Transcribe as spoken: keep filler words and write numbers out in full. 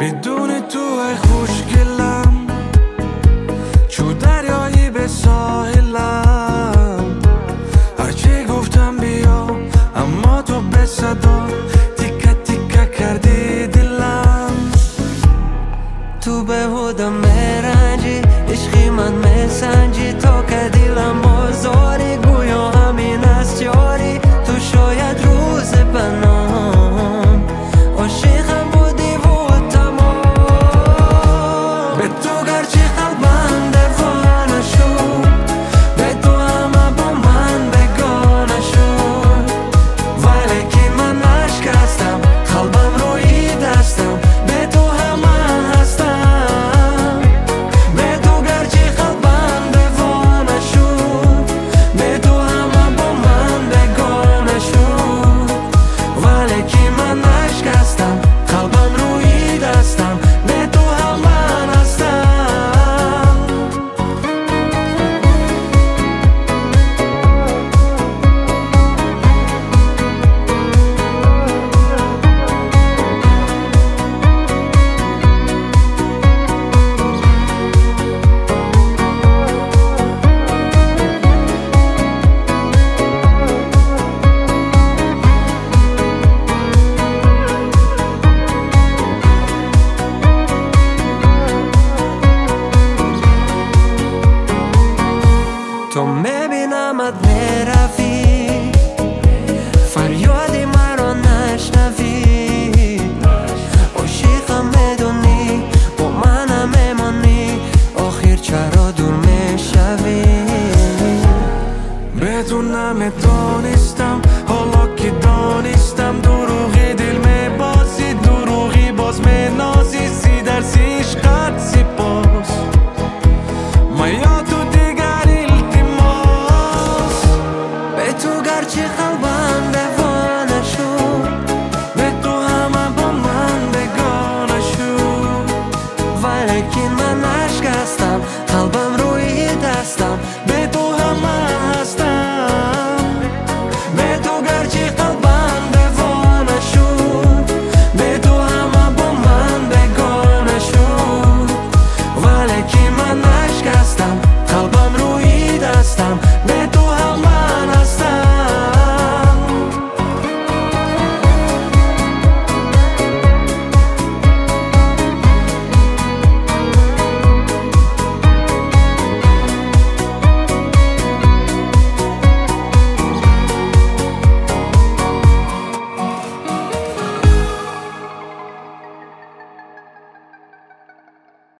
بدون تو ای خوشگلم، چو دریایی به ساحلم. هرچی گفتم بیا اما تو به صدا تیکه تیکه کردی دلم. تو به هودم میرنجی، عشقی من میسنجی، تا که دیلم بازاری گویا همین است یاری. تو شاید روز پنام عاشقم بودی و تمام. به تو گرچه قلبم دیوانه شد، به تو همه با من بگانه شد، ولی که من نشکستم قلبم روی دستم، به تو همه هستم. به تو گرچه قلبم دیوانه شد، به تو همه با من بگانه شد، ولی که من نشکستم قلبم روی دستم، به تو همه هستم. تو میبینمت میرفی، فریادی من رو نشنوی. عاشقم میدونی با منم میمانی، آخر چرا دور میشوی؟ بدون نمیدانستم، حالا که دانستم دروغی دل میبازی، دروغی باز مینازی. سی در سی